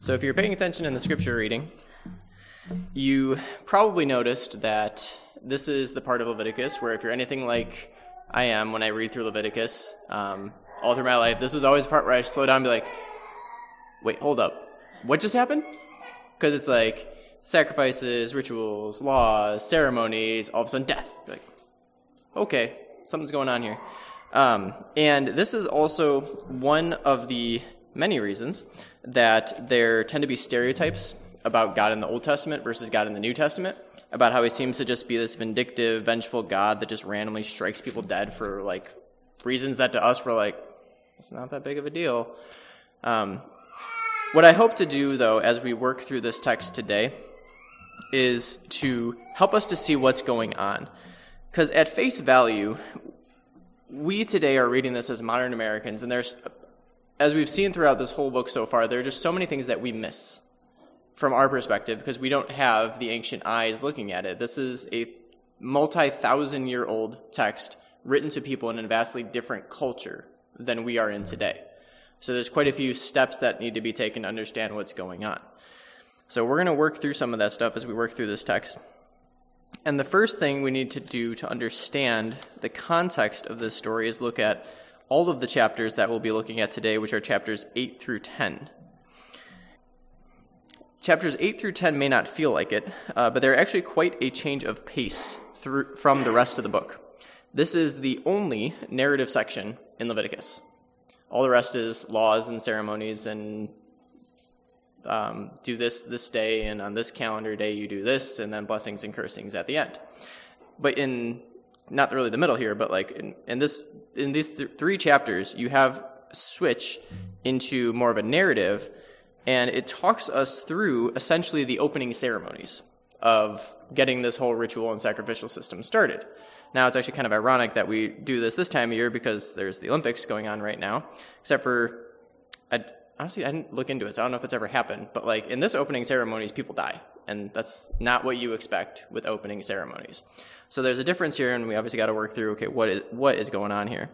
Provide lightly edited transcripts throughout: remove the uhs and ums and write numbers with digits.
So if you're paying attention in the scripture reading, you probably noticed that this is the part of Leviticus where if you're anything like I am when I read through Leviticus, all through my life, this was always the part where I slow down and be like, wait, hold up. What just happened? Because it's like sacrifices, rituals, laws, ceremonies, all of a sudden death. You're like, okay, something's going on here. And this is also one of the many reasons that there tend to be stereotypes about God in the Old Testament versus God in the New Testament, about how he seems to just be this vindictive, vengeful God that just randomly strikes people dead for like reasons that to us were like, it's not that big of a deal. What I hope to do, though, as we work through this text today, is to help us to see what's going on. Because at face value, we today are reading this as modern Americans, and there's, as we've seen throughout this whole book so far, there are just so many things that we miss from our perspective because we don't have the ancient eyes looking at it. This is a multi-thousand-year-old text written to people in a vastly different culture than we are in today. So there's quite a few steps that need to be taken to understand what's going on. So we're going to work through some of that stuff as we work through this text. And the first thing we need to do to understand the context of this story is look at all of the chapters that we'll be looking at today, which are chapters 8 through 10. Chapters 8 through 10 may not feel like it, but they're actually quite a change of pace from the rest of the book. This is the only narrative section in Leviticus. All the rest is laws and ceremonies and do this day, and on this calendar day you do this, and then blessings and cursings at the end. But in, not really the middle here, but like in these three chapters, you have a switch into more of a narrative, and it talks us through essentially the opening ceremonies of getting this whole ritual and sacrificial system started. Now, it's actually kind of ironic that we do this time of year because there's the Olympics going on right now, except for, honestly, I didn't look into it, so I don't know if it's ever happened, but like in this opening ceremonies, people die, and that's not what you expect with opening ceremonies. So there's a difference here, and we obviously got to work through, okay, what is going on here?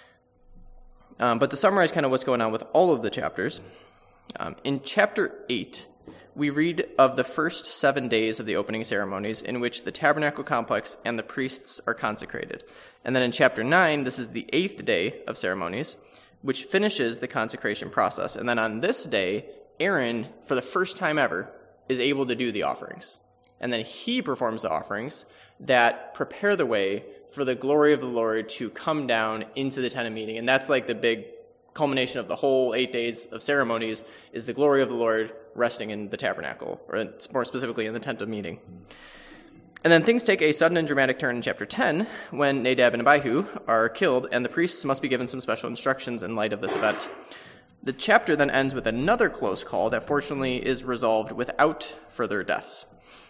But to summarize kind of what's going on with all of the chapters, in chapter 8, we read of the first 7 days of the opening ceremonies in which the tabernacle complex and the priests are consecrated. And then in chapter 9, this is the 8th day of ceremonies, which finishes the consecration process. And then on this day, Aaron, for the first time ever, is able to do the offerings. And then he performs the offerings that prepare the way for the glory of the Lord to come down into the tent of meeting. And that's like the big culmination of the whole 8 days of ceremonies, is the glory of the Lord resting in the tabernacle, or more specifically in the tent of meeting. And then things take a sudden and dramatic turn in chapter 10 when Nadab and Abihu are killed, and the priests must be given some special instructions in light of this event. The chapter then ends with another close call that fortunately is resolved without further deaths.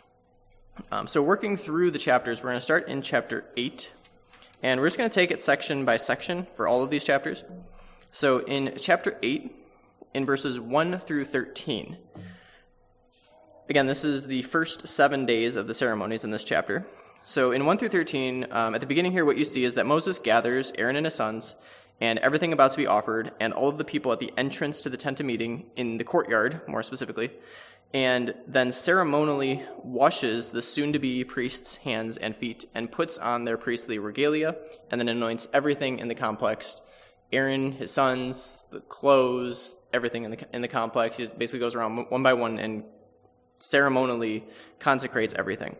So working through the chapters, we're going to start in chapter 8, and we're just going to take it section by section for all of these chapters. So in chapter 8, in verses 1 through 13, again, this is the first 7 days of the ceremonies in this chapter. So in 1 through 13, at the beginning here, what you see is that Moses gathers Aaron and his sons and everything about to be offered and all of the people at the entrance to the tent of meeting in the courtyard, more specifically, and then ceremonially washes the soon-to-be priest's hands and feet and puts on their priestly regalia and then anoints everything in the complex. Aaron, his sons, the clothes, everything in the complex. He basically goes around one by one and ceremonially consecrates everything.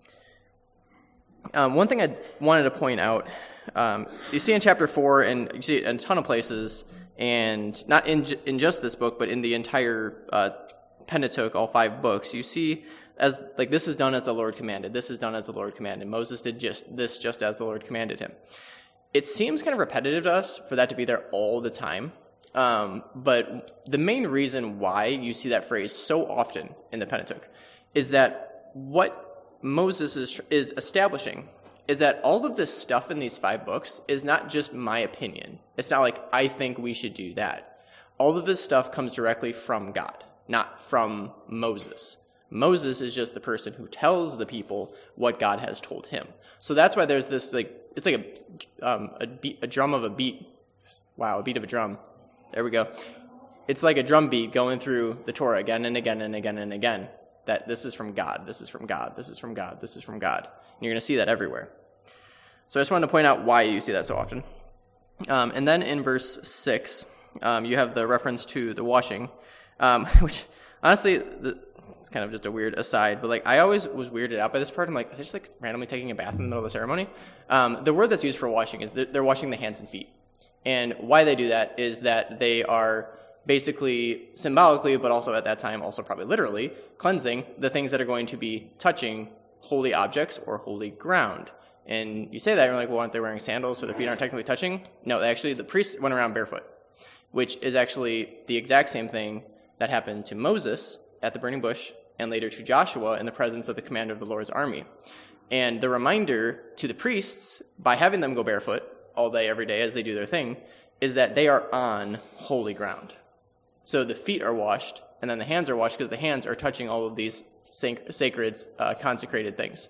One thing I wanted to point out, you see in chapter 4, and you see it in a ton of places, and not in just this book, but in the entire Pentateuch, all 5 books, you see as like this is done as the Lord commanded. This is done as the Lord commanded. Moses did just as the Lord commanded him. It seems kind of repetitive to us for that to be there all the time. But the main reason why you see that phrase so often in the Pentateuch is that what Moses is establishing is that all of this stuff in these 5 books is not just my opinion. It's not like I think we should do that. All of this stuff comes directly from God, not from Moses. Moses is just the person who tells the people what God has told him. So that's why there's this it's like a drum of a beat. Wow, a beat of a drum. There we go. it's like a drum beat going through the Torah again and again and again and again, that this is from God, this is from God, this is from God, this is from God. And you're going to see that everywhere. So I just wanted to point out why you see that so often. And then in verse 6, you have the reference to the washing, which honestly, it's kind of just a weird aside, but like I always was weirded out by this part. I'm like, are they just like randomly taking a bath in the middle of the ceremony? The word that's used for washing is they're washing the hands and feet. And why they do that is that they are basically symbolically, but also at that time, also probably literally, cleansing the things that are going to be touching holy objects or holy ground. And you say that, you're like, well, aren't they wearing sandals so their feet aren't technically touching? No, actually, the priests went around barefoot, which is actually the exact same thing that happened to Moses at the burning bush and later to Joshua in the presence of the commander of the Lord's army. And the reminder to the priests, by having them go barefoot all day, every day as they do their thing, is that they are on holy ground. So the feet are washed, and then the hands are washed because the hands are touching all of these sacred, consecrated things.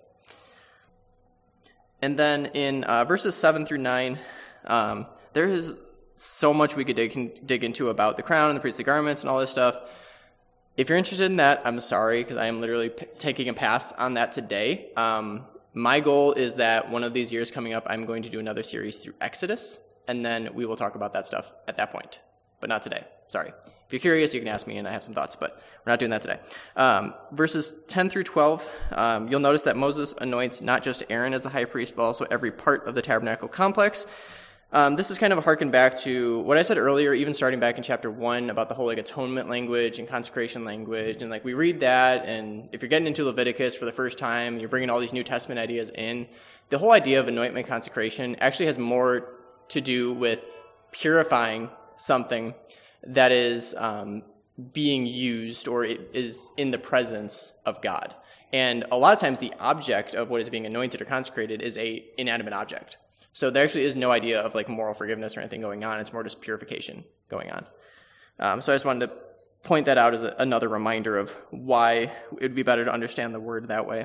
And then in verses 7 through 9, there is so much we could dig into about the crown and the priestly garments and all this stuff. If you're interested in that, I'm sorry, because I am literally taking a pass on that today. My goal is that one of these years coming up, I'm going to do another series through Exodus, and then we will talk about that stuff at that point, but not today. Sorry. If you're curious, you can ask me, and I have some thoughts, but we're not doing that today. Verses 10 through 12, you'll notice that Moses anoints not just Aaron as the high priest, but also every part of the tabernacle complex. This is kind of a harken back to what I said earlier, even starting back in chapter 1 about the whole like atonement language and consecration language. And like we read that, and if you're getting into Leviticus for the first time, you're bringing all these New Testament ideas in, the whole idea of anointment consecration actually has more to do with purifying something that is being used or is in the presence of God. And a lot of times the object of what is being anointed or consecrated is a inanimate object. So there actually is no idea of like moral forgiveness or anything going on. It's more just purification going on. So I just wanted to point that out as another reminder of why it would be better to understand the word that way.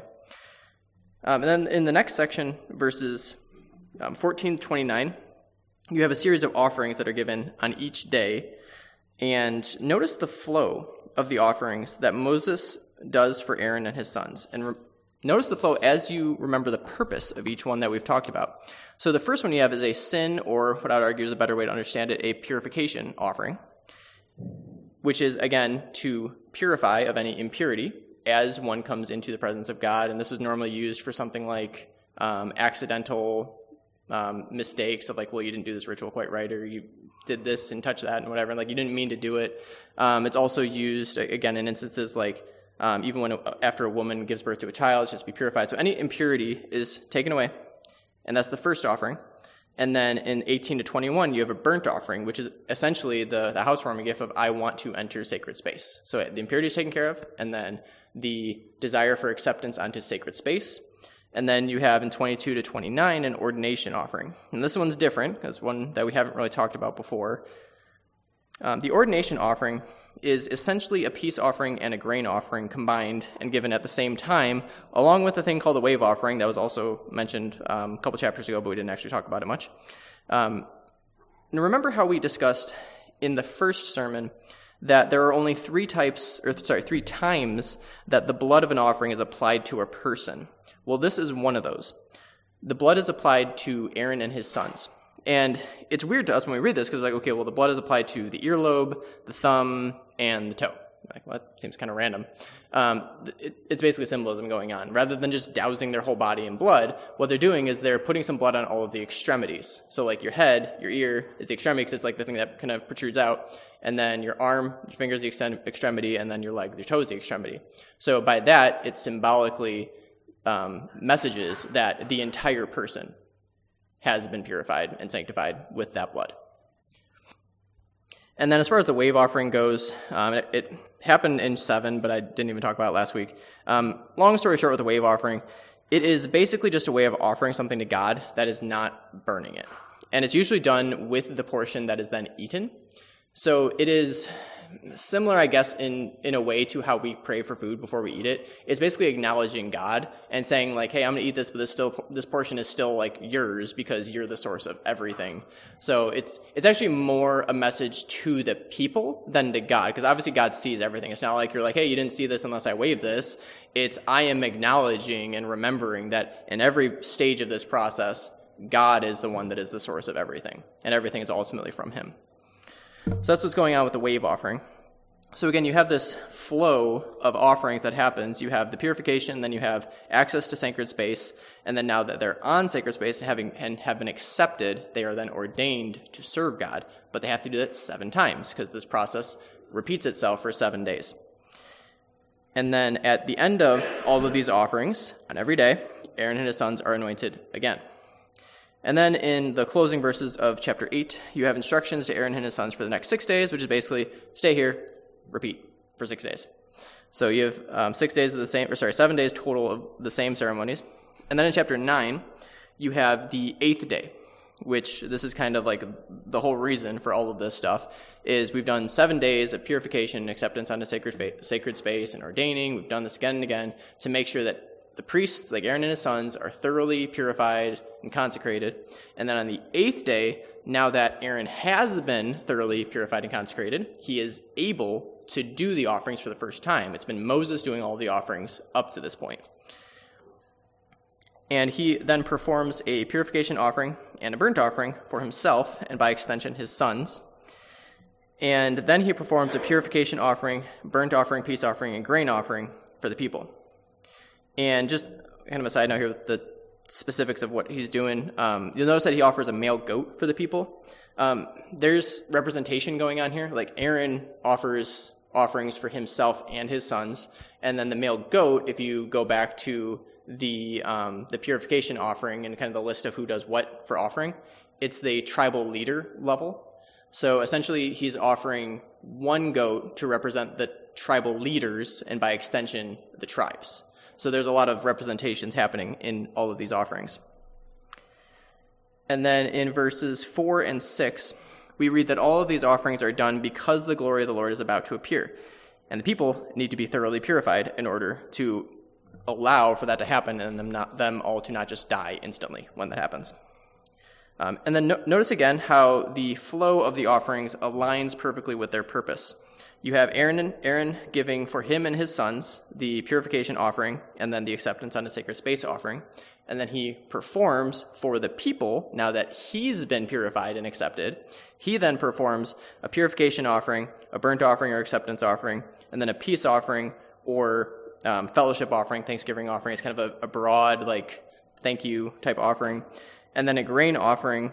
And then in the next section, verses 14 to 29, you have a series of offerings that are given on each day. And notice the flow of the offerings that Moses does for Aaron and his sons. And notice the flow as you remember the purpose of each one that we've talked about. So the first one you have is a sin, or what I would argue is a better way to understand it, a purification offering, which is, again, to purify of any impurity as one comes into the presence of God. And this was normally used for something like accidental mistakes of like, well, you didn't do this ritual quite right, or you did this and touched that and whatever, and like you didn't mean to do it. It's also used, again, in instances like even when after a woman gives birth to a child, it's just to be purified. So any impurity is taken away, and that's the first offering. And then in 18 to 21, you have a burnt offering, which is essentially the housewarming gift of I want to enter sacred space. So the impurity is taken care of, and then the desire for acceptance onto sacred space. And then you have in 22 to 29 an ordination offering. And this one's different. It's one that we haven't really talked about before. The ordination offering is essentially a peace offering and a grain offering combined and given at the same time, along with a thing called a wave offering that was also mentioned a couple chapters ago, but we didn't actually talk about it much. Now remember how we discussed in the first sermon that there are only three times that the blood of an offering is applied to a person. Well, this is one of those. The blood is applied to Aaron and his sons. And it's weird to us when we read this because, like, okay, well, the blood is applied to the earlobe, the thumb, and the toe. Like, well, that seems kind of random. It's basically symbolism going on. Rather than just dousing their whole body in blood, what they're doing is they're putting some blood on all of the extremities. So, like, your head, your ear is the extremity because it's like the thing that kind of protrudes out. And then your arm, your finger is the extremity, and then your leg, your toe is the extremity. So by that, it symbolically messages that the entire person has been purified and sanctified with that blood. And then as far as the wave offering goes, it happened in 7, but I didn't even talk about it last week. Long story short with the wave offering, it is basically just a way of offering something to God that is not burning it. And it's usually done with the portion that is then eaten. So it is similar, I guess, in a way to how we pray for food before we eat it. It's basically acknowledging God and saying like, hey, I'm going to eat this, but this portion is still like yours because you're the source of everything. So it's actually more a message to the people than to God, because obviously God sees everything. It's not like you're like, hey, you didn't see this unless I waved this. It's I am acknowledging and remembering that in every stage of this process, God is the one that is the source of everything, and everything is ultimately from him. So that's what's going on with the wave offering. So again, you have this flow of offerings that happens. You have the purification, then you have access to sacred space, and then now that they're on sacred space and have been accepted, they are then ordained to serve God. But they have to do that 7 times because this process repeats itself for 7 days. And then at the end of all of these offerings, on every day, Aaron and his sons are anointed again. And then in the closing verses of chapter 8, you have instructions to Aaron and his sons for the next 6 days, which is basically stay here, repeat for 6 days. So you have 7 days total of the same ceremonies. And then in chapter 9, you have the 8th day, which this is kind of like the whole reason for all of this stuff, is we've done 7 days of purification and acceptance onto sacred space and ordaining. We've done this again and again to make sure that the priests, like Aaron and his sons, are thoroughly purified and consecrated. And then on the 8th day, now that Aaron has been thoroughly purified and consecrated, he is able to do the offerings for the first time. It's been Moses doing all the offerings up to this point. And he then performs a purification offering and a burnt offering for himself, and by extension, his sons. And then he performs a purification offering, burnt offering, peace offering, and grain offering for the people. And just kind of a side note here with the specifics of what he's doing, you'll notice that he offers a male goat for the people. There's representation going on here. Like Aaron offers offerings for himself and his sons, and then the male goat, if you go back to the purification offering and kind of the list of who does what for offering, it's the tribal leader level. So essentially he's offering one goat to represent the tribal leaders and by extension the tribes. So there's a lot of representations happening in all of these offerings. And then in verses 4 and 6, we read that all of these offerings are done because the glory of the Lord is about to appear. And the people need to be thoroughly purified in order to allow for that to happen and them all to not just die instantly when that happens. And then notice again how the flow of the offerings aligns perfectly with their purpose. You have Aaron giving for him and his sons the purification offering and then the acceptance on the sacred space offering. And then he performs for the people, now that he's been purified and accepted. He then performs a purification offering, a burnt offering or acceptance offering, and then a peace offering or fellowship offering, Thanksgiving offering. It's kind of a broad, like, thank you type offering. And then a grain offering,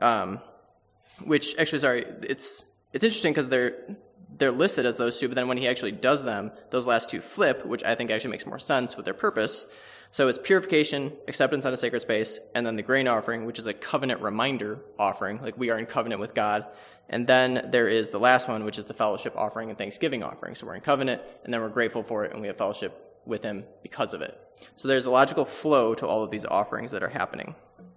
which actually, it's interesting because they're listed as those two, but then when he actually does them, those last two flip, which I think actually makes more sense with their purpose. So it's purification, acceptance on a sacred space, and then the grain offering, which is a covenant reminder offering, like we are in covenant with God. And then there is the last one, which is the fellowship offering and Thanksgiving offering. So we're in covenant, and then we're grateful for it, and we have fellowship with him because of it. So there's a logical flow to all of these offerings that are happening.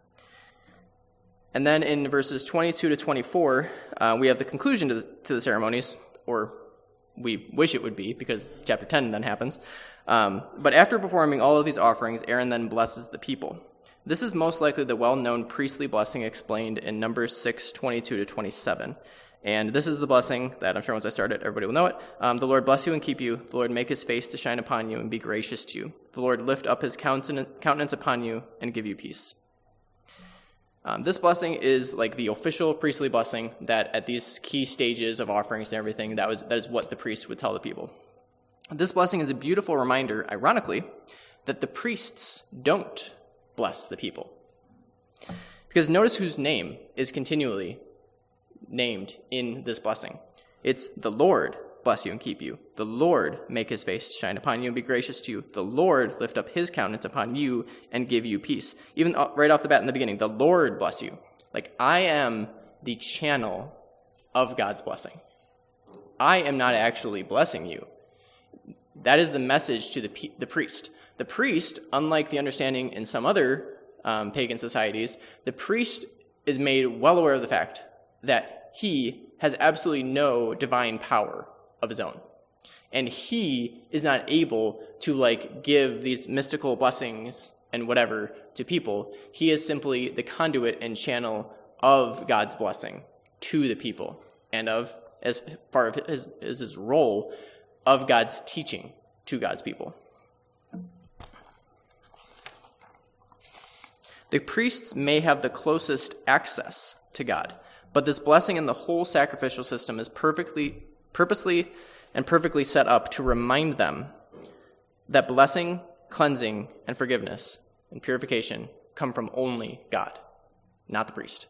And then in verses 22 to 24, we have the conclusion to the ceremonies, or we wish it would be, because chapter 10 then happens. But after performing all of these offerings, Aaron then blesses the people. This is most likely the well-known priestly blessing explained in Numbers 6, 22 to 27. And this is the blessing that I'm sure once I start it, everybody will know it. The Lord bless you and keep you. The Lord make his face to shine upon you and be gracious to you. The Lord lift up his countenance upon you and give you peace. This blessing is like the official priestly blessing that at these key stages of offerings and everything, that is what the priest would tell the people. This blessing is a beautiful reminder, ironically, that the priests don't bless the people. Because notice whose name is continually named in this blessing. It's the Lord bless you and keep you. The Lord make his face shine upon you and be gracious to you. The Lord lift up his countenance upon you and give you peace. Even right off the bat in the beginning, the Lord bless you. Like, I am the channel of God's blessing. I am not actually blessing you. That is the message to the priest. The priest, unlike the understanding in some other pagan societies, the priest is made well aware of the fact that he has absolutely no divine power of his own. And he is not able to like give these mystical blessings and whatever to people. He is simply the conduit and channel of God's blessing to the people, and of as far as his role of God's teaching to God's people. The priests may have the closest access to God, but this blessing in the whole sacrificial system is purposely and perfectly set up to remind them that blessing, cleansing, and forgiveness and purification come from only God, not the priest.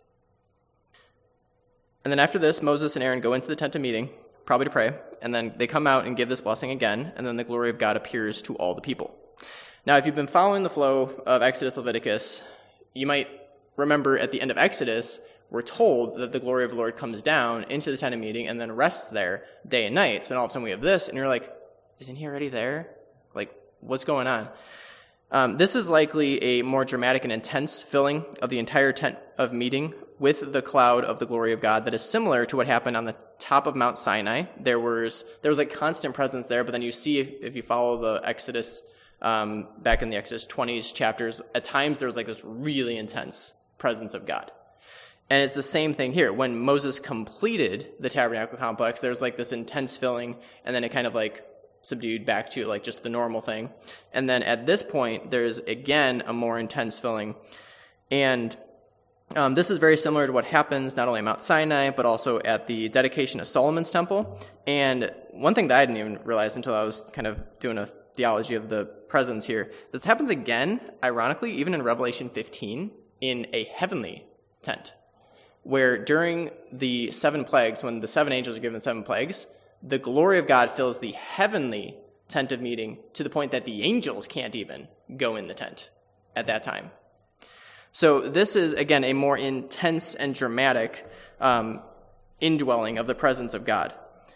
And then after this, Moses and Aaron go into the tent of meeting, probably to pray, and then they come out and give this blessing again, and then the glory of God appears to all the people. Now, if you've been following the flow of Exodus, Leviticus, you might remember at the end of Exodus, we're told that the glory of the Lord comes down into the tent of meeting and then rests there day and night. So then all of a sudden we have this, and you're like, isn't he already there? Like, what's going on? This is likely a more dramatic and intense filling of the entire tent of meeting with the cloud of the glory of God that is similar to what happened on the top of Mount Sinai. There was like constant presence there, but then you see if you follow the Exodus, back in the Exodus 20s chapters, at times there was like this really intense presence of God. And it's the same thing here. When Moses completed the tabernacle complex, there's like this intense filling, and then it kind of like subdued back to like just the normal thing. And then at this point, there's again a more intense filling. And this is very similar to what happens not only at Mount Sinai, but also at the dedication of Solomon's temple. And one thing that I didn't even realize until I was kind of doing a theology of the presence here, this happens again, ironically, even in Revelation 15, in a heavenly tent, where during the 7 plagues, when the 7 angels are given 7 plagues, the glory of God fills the heavenly tent of meeting to the point that the angels can't even go in the tent at that time. So this is, again, a more intense and dramatic indwelling of the presence of God.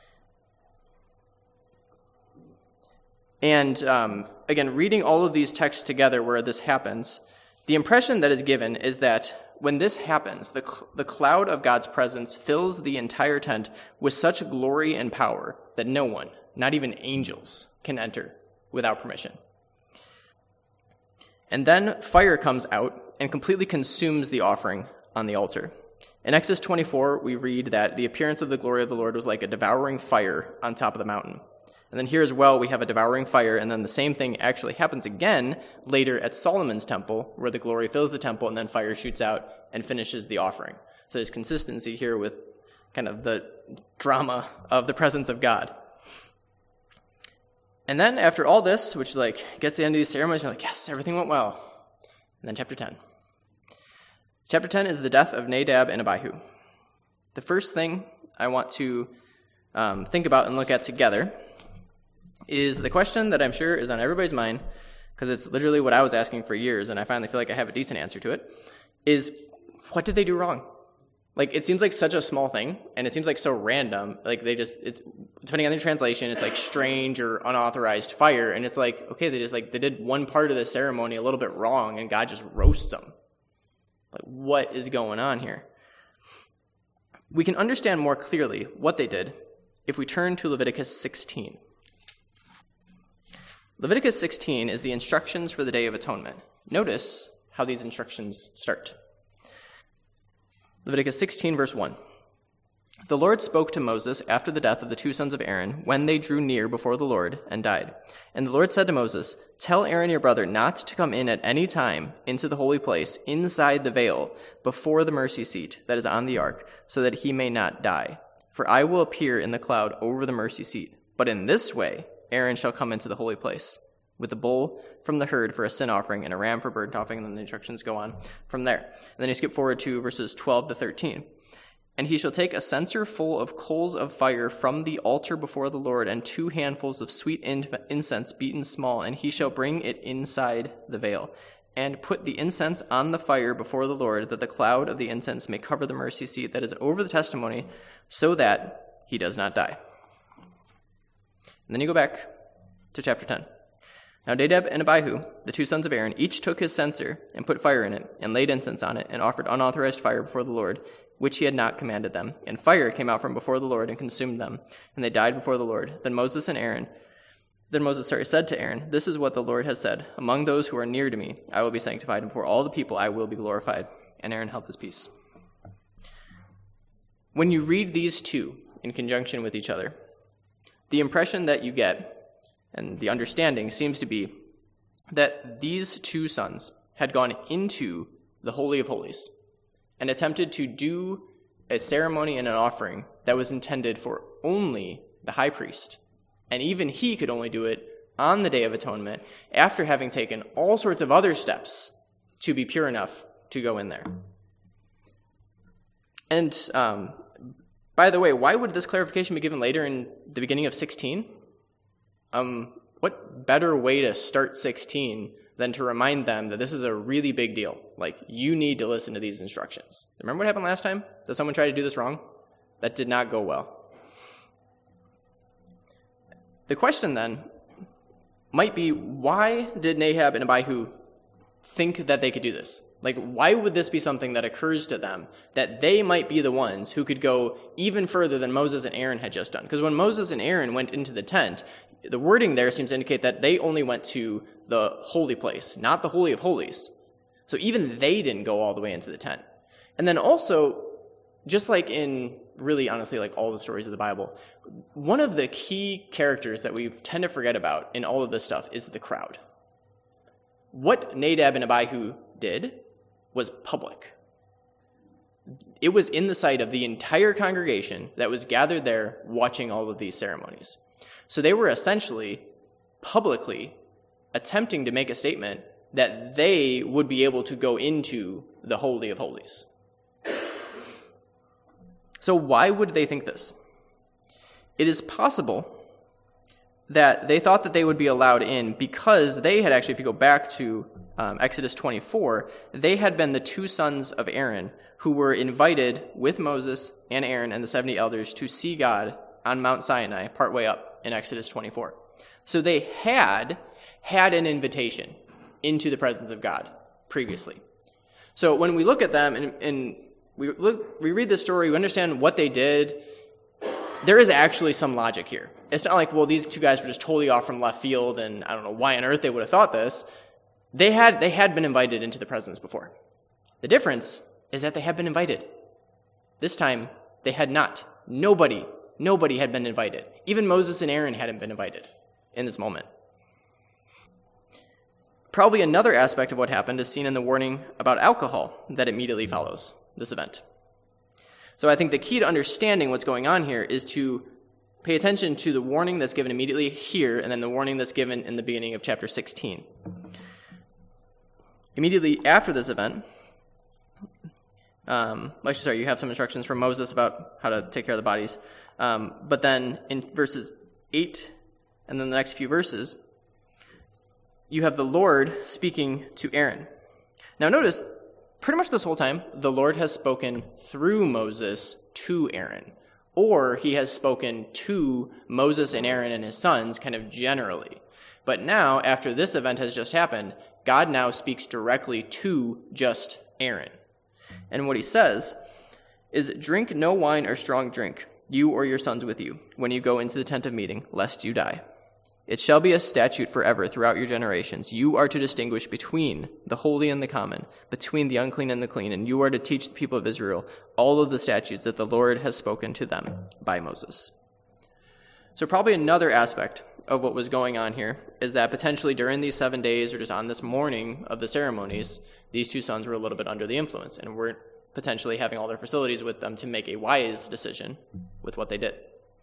And again, reading all of these texts together where this happens, the impression that is given is that when this happens, the cloud of God's presence fills the entire tent with such glory and power that no one, not even angels, can enter without permission. And then fire comes out and completely consumes the offering on the altar. In Exodus 24, we read that the appearance of the glory of the Lord was like a devouring fire on top of the mountain. And then here as well, we have a devouring fire, and then the same thing actually happens again later at Solomon's temple, where the glory fills the temple, and then fire shoots out and finishes the offering. So there's consistency here with kind of the drama of the presence of God. And then after all this, which like gets to the end of these ceremonies, you're like, yes, everything went well. And then chapter 10. Chapter 10 is the death of Nadab and Abihu. The first thing I want to think about and look at together is the question that I'm sure is on everybody's mind, because it's literally what I was asking for years, and I finally feel like I have a decent answer to it, is what did they do wrong? Like, it seems like such a small thing, and it seems like so random. Like, it's depending on the translation, it's like strange or unauthorized fire, and it's like, okay, they did one part of the ceremony a little bit wrong, and God just roasts them. Like, what is going on here? We can understand more clearly what they did if we turn to Leviticus 16. Leviticus 16 is the instructions for the Day of Atonement. Notice how these instructions start. Leviticus 16, verse 1. The Lord spoke to Moses after the death of the 2 sons of Aaron, when they drew near before the Lord and died. And the Lord said to Moses, tell Aaron your brother not to come in at any time into the holy place inside the veil before the mercy seat that is on the ark, so that he may not die. For I will appear in the cloud over the mercy seat. But in this way Aaron shall come into the holy place with a bull from the herd for a sin offering and a ram for burnt offering, and then the instructions go on from there. And then you skip forward to verses 12 to 13. And he shall take a censer full of coals of fire from the altar before the Lord, and 2 handfuls of sweet incense beaten small, and he shall bring it inside the veil, and put the incense on the fire before the Lord, that the cloud of the incense may cover the mercy seat that is over the testimony, so that he does not die. And then you go back to chapter 10. Now Nadab and Abihu, the 2 sons of Aaron, each took his censer and put fire in it, and laid incense on it, and offered unauthorized fire before the Lord, which he had not commanded them. And fire came out from before the Lord and consumed them, and they died before the Lord. Then Moses said to Aaron, "This is what the Lord has said. Among those who are near to me, I will be sanctified, and before all the people I will be glorified." And Aaron held his peace. When you read these two in conjunction with each other, the impression that you get, and the understanding seems to be that these two sons had gone into the Holy of Holies and attempted to do a ceremony and an offering that was intended for only the high priest. And even he could only do it on the Day of Atonement after having taken all sorts of other steps to be pure enough to go in there. And by the way, why would this clarification be given later in the beginning of 16? What better way to start 16 than to remind them that this is a really big deal? Like, you need to listen to these instructions. Remember what happened last time? Did someone try to do this wrong? That did not go well. The question then might be, why did Nadab and Abihu think that they could do this? Like, why would this be something that occurs to them, that they might be the ones who could go even further than Moses and Aaron had just done? Because when Moses and Aaron went into the tent, the wording there seems to indicate that they only went to the holy place, not the Holy of Holies. So even they didn't go all the way into the tent. And then also, just like in really honestly like all the stories of the Bible, one of the key characters that we tend to forget about in all of this stuff is the crowd. What Nadab and Abihu did was public. It was in the sight of the entire congregation that was gathered there watching all of these ceremonies. So they were essentially publicly attempting to make a statement that they would be able to go into the Holy of Holies. So why would they think this? It is possible that they thought that they would be allowed in because they had actually, if you go back to Exodus 24, they had been the two sons of Aaron who were invited with Moses and Aaron and the 70 elders to see God on Mount Sinai, partway up in Exodus 24. So they had an invitation into the presence of God previously. So when we look at them and we read this story, we understand what they did, there is actually some logic here. It's not like, well, these two guys were just totally off from left field and I don't know why on earth they would have thought this. They had been invited into the presence before. The difference is that they had been invited. This time, they had not. Nobody had been invited. Even Moses and Aaron hadn't been invited in this moment. Probably another aspect of what happened is seen in the warning about alcohol that immediately follows this event. So I think the key to understanding what's going on here is to pay attention to the warning that's given immediately here and then the warning that's given in the beginning of chapter 16. Immediately after this event, you have some instructions from Moses about how to take care of the bodies. But then in verses 8 and then the next few verses, you have the Lord speaking to Aaron. Now notice, pretty much this whole time, the Lord has spoken through Moses to Aaron, or he has spoken to Moses and Aaron and his sons kind of generally. But now, after this event has just happened, God now speaks directly to just Aaron. And what he says is, "Drink no wine or strong drink, you or your sons with you, when you go into the tent of meeting, lest you die. It shall be a statute forever throughout your generations. You are to distinguish between the holy and the common, between the unclean and the clean, and you are to teach the people of Israel all of the statutes that the Lord has spoken to them by Moses." So probably another aspect of what was going on here is that potentially during these 7 days or just on this morning of the ceremonies, these two sons were a little bit under the influence and weren't potentially having all their facilities with them to make a wise decision with what they did.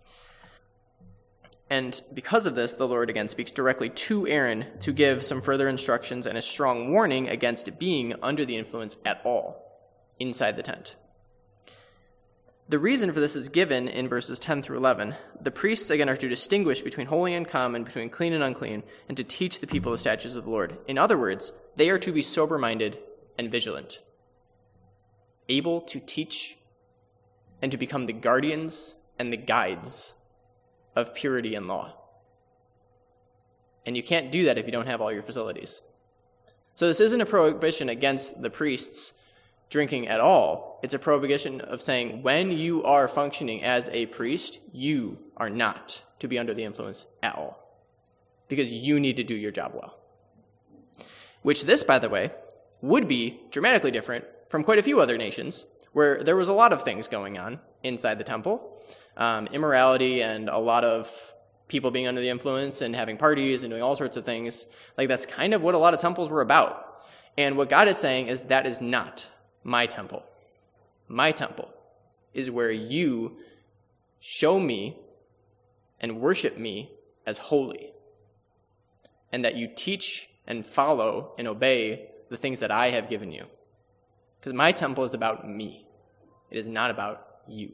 And because of this, the Lord again speaks directly to Aaron to give some further instructions and a strong warning against being under the influence at all inside the tent. The reason for this is given in verses 10 through 11. The priests, again, are to distinguish between holy and common, between clean and unclean, and to teach the people the statutes of the Lord. In other words, they are to be sober-minded and vigilant, able to teach and to become the guardians and the guides of purity and law. And you can't do that if you don't have all your facilities. So this isn't a prohibition against the priests drinking at all. It's a prohibition of saying when you are functioning as a priest, you are not to be under the influence at all, because you need to do your job well. Which this, by the way, would be dramatically different from quite a few other nations where there was a lot of things going on inside the temple, immorality and a lot of people being under the influence and having parties and doing all sorts of things. Like, that's kind of what a lot of temples were about. And what God is saying is that is not my temple. My temple is where you show me and worship me as holy, and that you teach and follow and obey the things that I have given you. Because my temple is about me. It is not about you.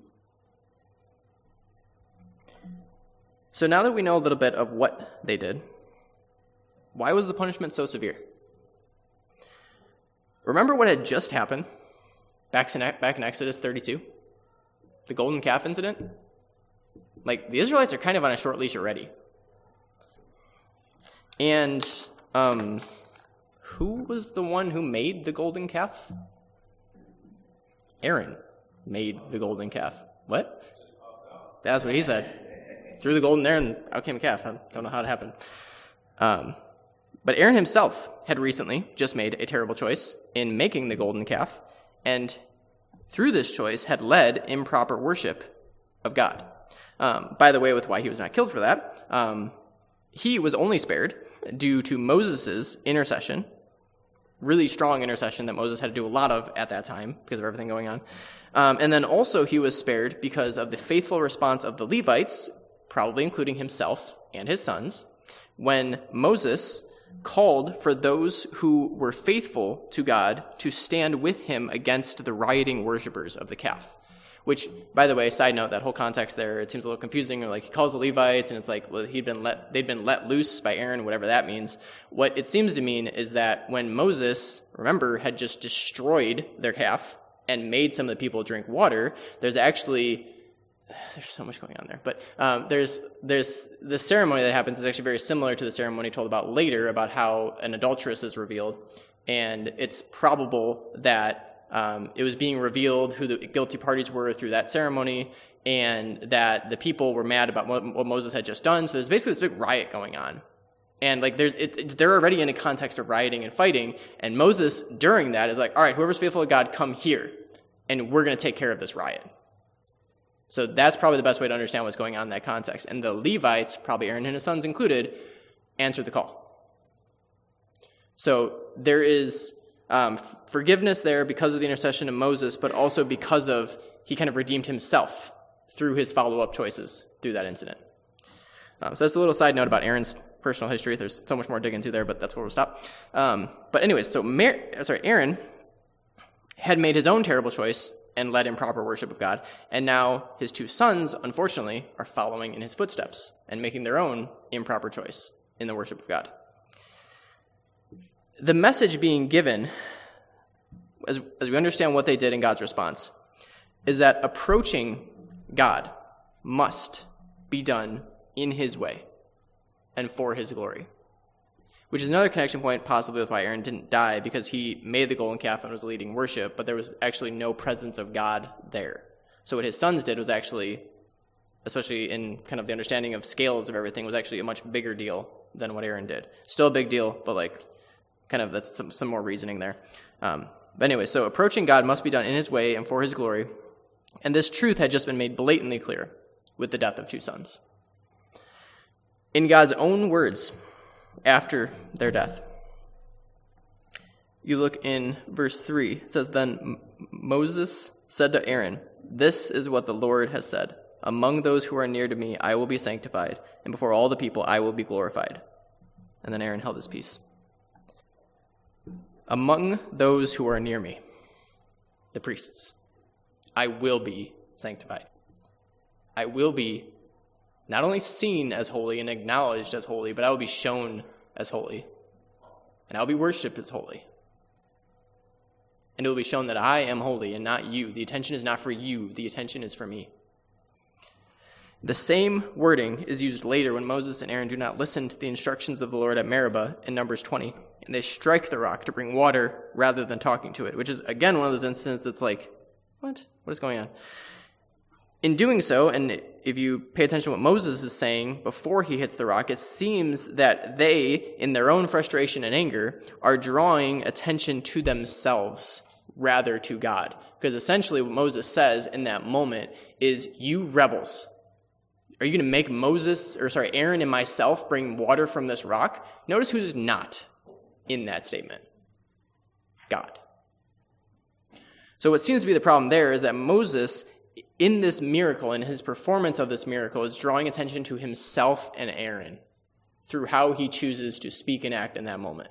So now that we know a little bit of what they did, why was the punishment so severe? Remember what had just happened back in Exodus 32? The golden calf incident? Like, the Israelites are kind of on a short leash already. And who was the one who made the golden calf? Aaron made the golden calf. What? That's what he said. Threw the golden there and out came a calf. I don't know how it happened. But Aaron himself had recently just made a terrible choice in making the golden calf, and through this choice had led improper worship of God. By the way, with why he was not killed for that, he was only spared due to Moses' intercession, really strong intercession that Moses had to do a lot of at that time because of everything going on. And then also he was spared because of the faithful response of the Levites, probably including himself and his sons, when Moses called for those who were faithful to God to stand with him against the rioting worshipers of the calf. Which, by the way, side note, that whole context there, it seems a little confusing. Or like, he calls the Levites, and it's like, well, they'd been let loose by Aaron, whatever that means. What it seems to mean is that when Moses, remember, had just destroyed their calf and made some of the people drink water, there's so much going on there. But there's the ceremony that happens is actually very similar to the ceremony told about later about how an adulteress is revealed. And it's probable that it was being revealed who the guilty parties were through that ceremony, and that the people were mad about what Moses had just done. So there's basically this big riot going on. And like they're already in a context of rioting and fighting, and Moses during that is like, all right, whoever's faithful to God, come here, and we're going to take care of this riot. So that's probably the best way to understand what's going on in that context. And the Levites, probably Aaron and his sons included, answered the call. So there is forgiveness there because of the intercession of Moses, but also because of he kind of redeemed himself through his follow-up choices through that incident. So that's a little side note about Aaron's personal history. There's so much more to dig into there, but that's where we'll stop. But anyways, so Aaron had made his own terrible choice and led improper worship of God, and now his two sons, unfortunately, are following in his footsteps and making their own improper choice in the worship of God. The message being given, as we understand what they did in God's response, is that approaching God must be done in his way and for his glory, which is another connection point possibly with why Aaron didn't die, because he made the golden calf and was leading worship, but there was actually no presence of God there. So what his sons did was actually, especially in kind of the understanding of scales of everything, was actually a much bigger deal than what Aaron did. Still a big deal, but like kind of that's some more reasoning there. But anyway, so approaching God must be done in his way and for his glory. And this truth had just been made blatantly clear with the death of two sons. In God's own words after their death, you look in verse 3. It says, "Then Moses said to Aaron, 'This is what the Lord has said. Among those who are near to me, I will be sanctified, and before all the people I will be glorified.' And then Aaron held his peace." Among those who are near me, the priests, I will be sanctified. I will be not only seen as holy and acknowledged as holy, but I will be shown as holy. And I will be worshipped as holy. And it will be shown that I am holy and not you. The attention is not for you. The attention is for me. The same wording is used later when Moses and Aaron do not listen to the instructions of the Lord at Meribah in Numbers 20. and they strike the rock to bring water rather than talking to it, which is, again, one of those instances that's like, what is going on? In doing so, and if you pay attention to what Moses is saying before he hits the rock, it seems that they, in their own frustration and anger, are drawing attention to themselves rather to God. Because essentially what Moses says in that moment is, you rebels, are you going to make Aaron and myself bring water from this rock? Notice who's not in that statement. God. So what seems to be the problem there is that Moses, in this miracle, in his performance of this miracle, is drawing attention to himself and Aaron through how he chooses to speak and act in that moment.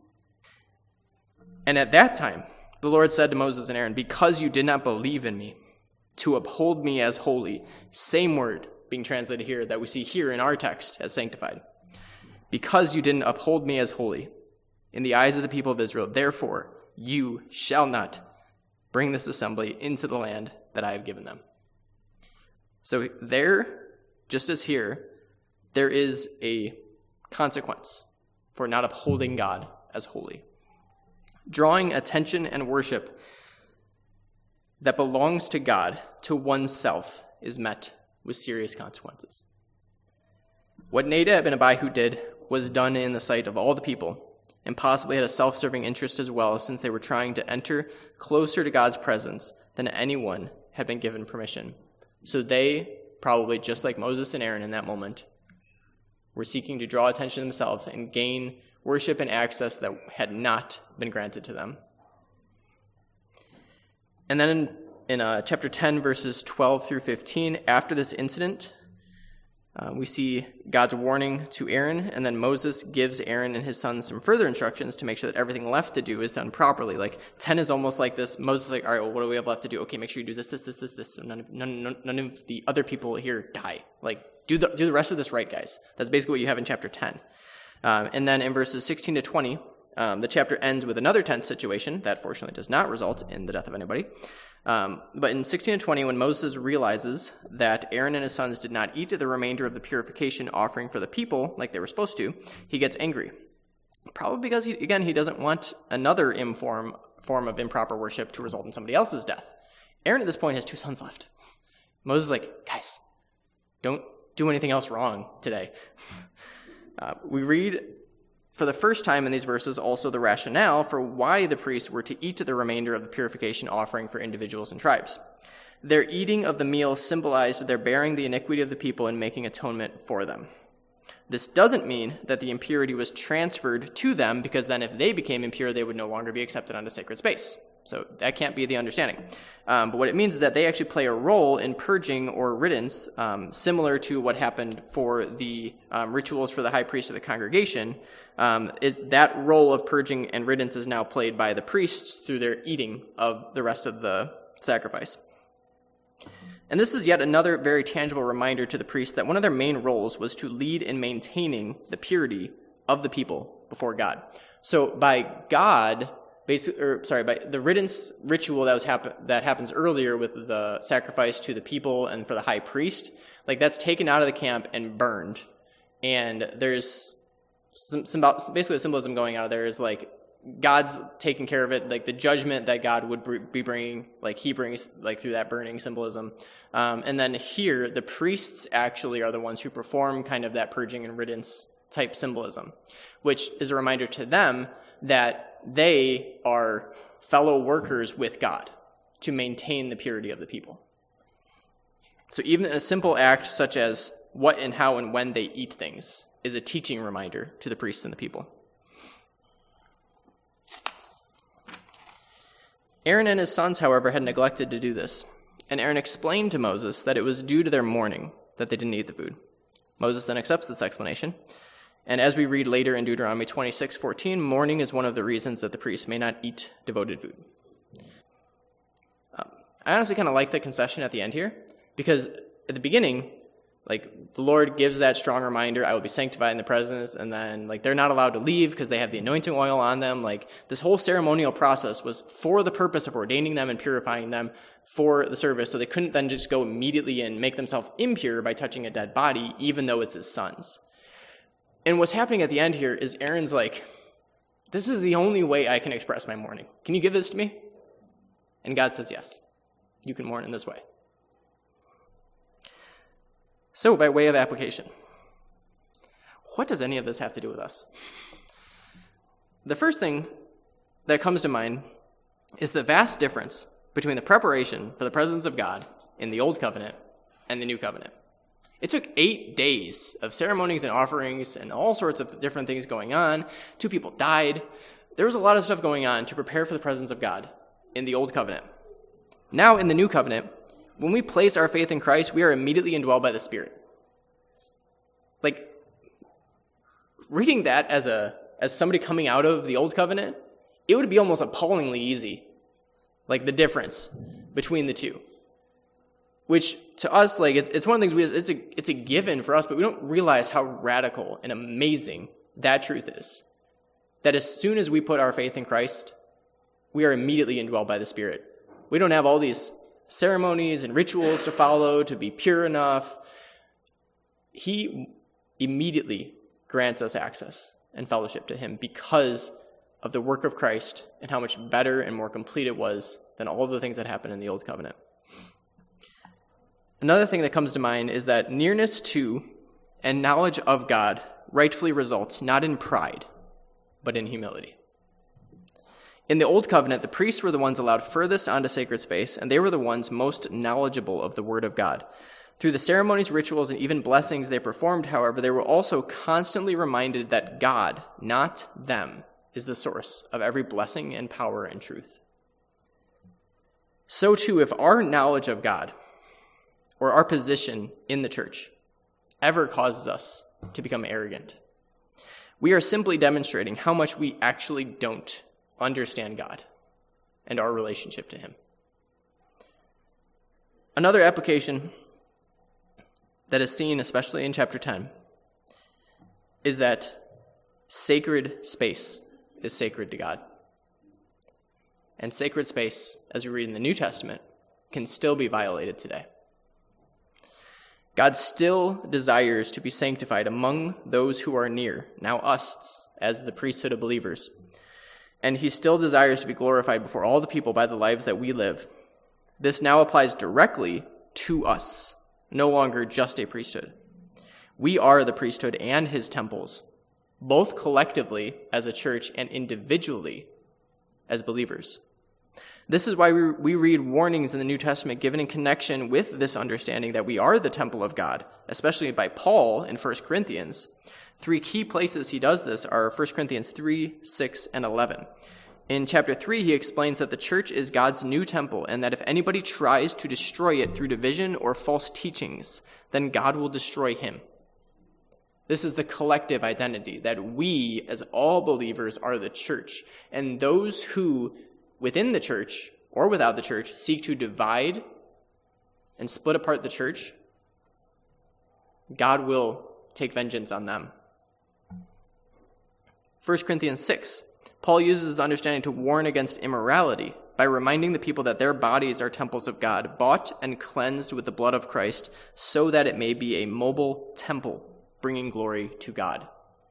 And at that time, the Lord said to Moses and Aaron, because you did not believe in me to uphold me as holy, same word being translated here that we see here in our text as sanctified. Because you didn't uphold me as holy in the eyes of the people of Israel, therefore you shall not bring this assembly into the land that I have given them. So there, just as here, there is a consequence for not upholding God as holy. Drawing attention and worship that belongs to God to oneself is met with serious consequences. What Nadab and Abihu did was done in the sight of all the people, and possibly had a self-serving interest as well, since they were trying to enter closer to God's presence than anyone had been given permission. So they, probably just like Moses and Aaron in that moment, were seeking to draw attention to themselves and gain worship and access that had not been granted to them. And then in chapter 10, verses 12 through 15, after this incident, we see God's warning to Aaron, and then Moses gives Aaron and his sons some further instructions to make sure that everything left to do is done properly. Like 10 is almost like this. Moses is like, all right, well, what do we have left to do? Okay, make sure you do this, so none of the other people here die. Like, do the rest of this right, guys. That's basically what you have in chapter 10. And then in verses 16 to 20, the chapter ends with another tense situation that fortunately does not result in the death of anybody. But in 16 and 20, when Moses realizes that Aaron and his sons did not eat the remainder of the purification offering for the people like they were supposed to, he gets angry. Probably because, he doesn't want another form of improper worship to result in somebody else's death. Aaron at this point has 2 sons left. Moses is like, guys, don't do anything else wrong today. We read for the first time in these verses also the rationale for why the priests were to eat the remainder of the purification offering for individuals and tribes. Their eating of the meal symbolized their bearing the iniquity of the people and making atonement for them. This doesn't mean that the impurity was transferred to them, because then if they became impure, they would no longer be accepted onto sacred space. So that can't be the understanding. But what it means is that they actually play a role in purging or riddance, similar to what happened for the rituals for the high priest of the congregation. That role of purging and riddance is now played by the priests through their eating of the rest of the sacrifice. And this is yet another very tangible reminder to the priests that one of their main roles was to lead in maintaining the purity of the people before God. So by the riddance ritual that happens earlier with the sacrifice to the people and for the high priest, like that's taken out of the camp and burned. And there's basically the symbolism going out of there is like God's taking care of it, like the judgment that God would be bringing, like he brings like through that burning symbolism. And then here, the priests actually are the ones who perform kind of that purging and riddance type symbolism, which is a reminder to them that they are fellow workers with God to maintain the purity of the people. So even a simple act such as what and how and when they eat things is a teaching reminder to the priests and the people. Aaron and his sons, however, had neglected to do this, and Aaron explained to Moses that it was due to their mourning that they didn't eat the food. Moses then accepts this explanation. And as we read later in Deuteronomy 26:14, mourning is one of the reasons that the priests may not eat devoted food. I honestly kind of like the concession at the end here, because at the beginning, like the Lord gives that strong reminder, I will be sanctified in the presence, and then like they're not allowed to leave because they have the anointing oil on them. Like this whole ceremonial process was for the purpose of ordaining them and purifying them for the service, so they couldn't then just go immediately and make themselves impure by touching a dead body, even though it's his sons. And what's happening at the end here is Aaron's like, This is the only way I can express my mourning. Can you give this to me? And God says, yes, you can mourn in this way. So, by way of application, what does any of this have to do with us? The first thing that comes to mind is the vast difference between the preparation for the presence of God in the Old Covenant and the New Covenant. It took 8 days of ceremonies and offerings and all sorts of different things going on. 2 people died. There was a lot of stuff going on to prepare for the presence of God in the Old Covenant. Now, in the New Covenant, when we place our faith in Christ, we are immediately indwelled by the Spirit. Like, reading that as somebody coming out of the Old Covenant, it would be almost appallingly easy, like the difference between the two. Which, to us, like, it's one of the things it's a given for us, but we don't realize how radical and amazing that truth is. That as soon as we put our faith in Christ, we are immediately indwelled by the Spirit. We don't have all these ceremonies and rituals to follow to be pure enough. He immediately grants us access and fellowship to him because of the work of Christ and how much better and more complete it was than all of the things that happened in the Old Covenant. Another thing that comes to mind is that nearness to and knowledge of God rightfully results not in pride, but in humility. In the Old Covenant, the priests were the ones allowed furthest onto sacred space, and they were the ones most knowledgeable of the Word of God. Through the ceremonies, rituals, and even blessings they performed, however, they were also constantly reminded that God, not them, is the source of every blessing and power and truth. So too, if our knowledge of God or our position in the church ever causes us to become arrogant, we are simply demonstrating how much we actually don't understand God and our relationship to him. Another application that is seen, especially in chapter 10, is that sacred space is sacred to God. And sacred space, as we read in the New Testament, can still be violated today. God still desires to be sanctified among those who are near, now us, as the priesthood of believers. And he still desires to be glorified before all the people by the lives that we live. This now applies directly to us, no longer just a priesthood. We are the priesthood and his temples, both collectively as a church and individually as believers. This is why we read warnings in the New Testament given in connection with this understanding that we are the temple of God, especially by Paul in 1 Corinthians. 3 key places he does this are 1 Corinthians 3, 6, and 11. In chapter 3, he explains that the church is God's new temple and that if anybody tries to destroy it through division or false teachings, then God will destroy him. This is the collective identity, that we, as all believers, are the church. And those who, within the church or without the church, seek to divide and split apart the church, God will take vengeance on them. 1 Corinthians 6, Paul uses his understanding to warn against immorality by reminding the people that their bodies are temples of God, bought and cleansed with the blood of Christ, so that it may be a mobile temple, bringing glory to God.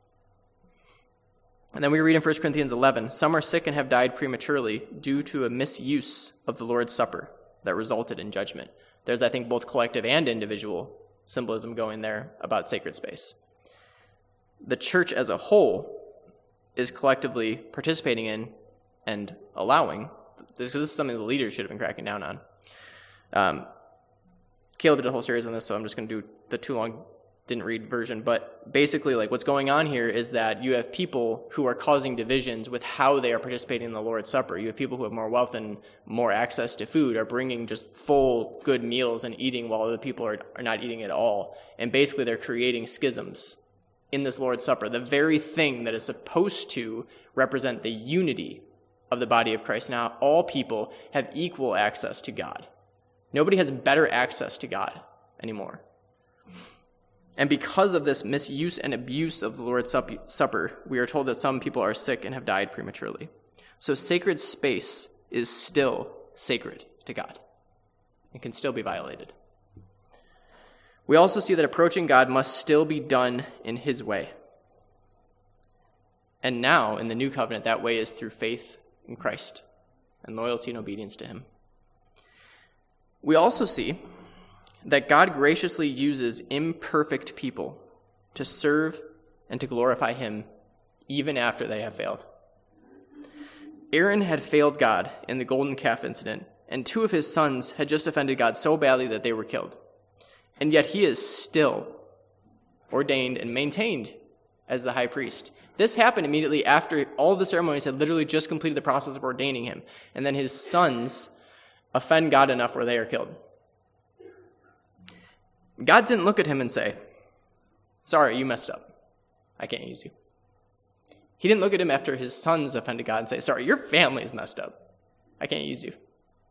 And then we read in 1 Corinthians 11, some are sick and have died prematurely due to a misuse of the Lord's Supper that resulted in judgment. There's, I think, both collective and individual symbolism going there about sacred space. The church as a whole is collectively participating in and allowing, this is something the leaders should have been cracking down on. Caleb did a whole series on this, so I'm just going to do the too long, didn't read version. But basically, like, what's going on here is that you have people who are causing divisions with how they are participating in the Lord's Supper. You have people who have more wealth and more access to food, are bringing just full, good meals and eating while other people are not eating at all. And basically, they're creating schisms in this Lord's Supper, the very thing that is supposed to represent the unity of the body of Christ. Now, all people have equal access to God. Nobody has better access to God anymore. And because of this misuse and abuse of the Lord's Supper, we are told that some people are sick and have died prematurely. So sacred space is still sacred to God and can still be violated. We also see that approaching God must still be done in his way. And now, in the new covenant, that way is through faith in Christ and loyalty and obedience to him. We also see that God graciously uses imperfect people to serve and to glorify him even after they have failed. Aaron had failed God in the golden calf incident, and 2 of his sons had just offended God so badly that they were killed. And yet he is still ordained and maintained as the high priest. This happened immediately after all of the ceremonies had literally just completed the process of ordaining him. And then his sons offend God enough where they are killed. God didn't look at him and say, sorry, you messed up. I can't use you. He didn't look at him after his sons offended God and say, sorry, your family's messed up. I can't use you.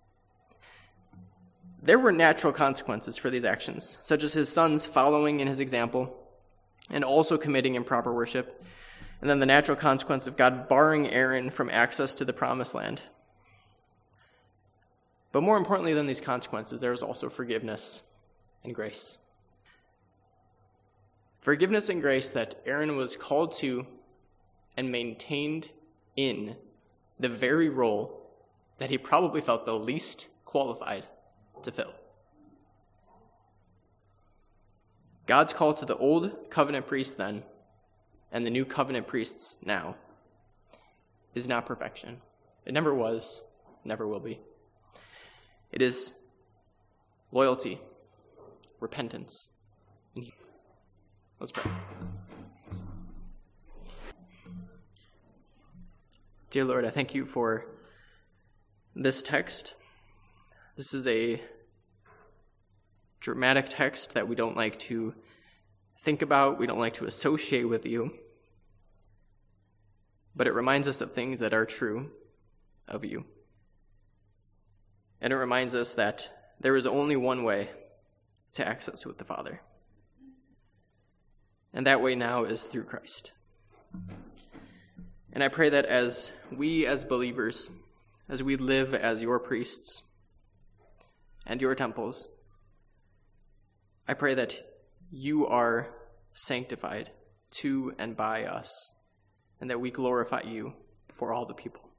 There were natural consequences for these actions, such as his sons following in his example and also committing improper worship, and then the natural consequence of God barring Aaron from access to the promised land. But more importantly than these consequences, there was also forgiveness and grace. Forgiveness and grace that Aaron was called to and maintained in the very role that he probably felt the least qualified to fill. God's call to the old covenant priests then and the new covenant priests now is not perfection. It never was, never will be. It is loyalty, repentance. Let's pray. Dear Lord, I thank you for this text. This is a dramatic text that we don't like to think about, we don't like to associate with you. But it reminds us of things that are true of you. And it reminds us that there is only one way to access with the Father. And that way now is through Christ. And I pray that as we as believers, as we live as your priests and your temples, I pray that you are sanctified to and by us, and that we glorify you before all the people.